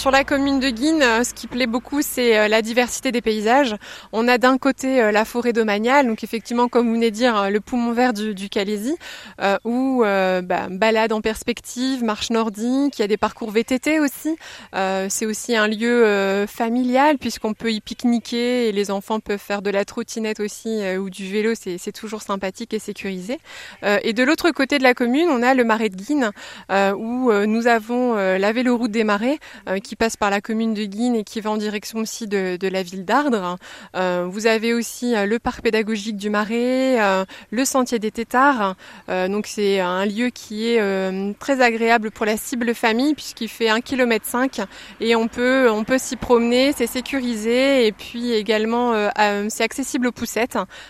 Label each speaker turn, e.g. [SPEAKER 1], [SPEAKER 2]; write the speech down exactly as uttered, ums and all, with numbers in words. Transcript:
[SPEAKER 1] sur la commune de Guînes, ce qui plaît beaucoup, c'est la diversité des paysages. On a d'un côté la forêt domaniale, donc effectivement, comme vous venez de dire, le poumon vert du, du Calaisis, euh, où euh, bah, balade en perspective, marche nordique, il y a des parcours V T T aussi. Euh, c'est aussi un lieu euh, familial, puisqu'on peut y pique-niquer et les enfants peuvent faire de la trottinette aussi euh, ou du vélo, c'est, c'est toujours sympathique et sécurisé. Euh, et de l'autre côté de la commune, on a le marais de Guînes, euh, où euh, nous avons euh, la véloroute des marais, euh, qui passe par la commune de Guînes et qui va en direction aussi de, de la ville d'Ardres. Euh, vous avez aussi euh, le parc pédagogique du Marais, euh, le sentier des Têtards. Euh, donc c'est un lieu qui est euh, très agréable pour la cible famille puisqu'il fait un kilomètre cinq et on peut on peut s'y promener, c'est sécurisé et puis également euh, euh, c'est accessible aux poussettes.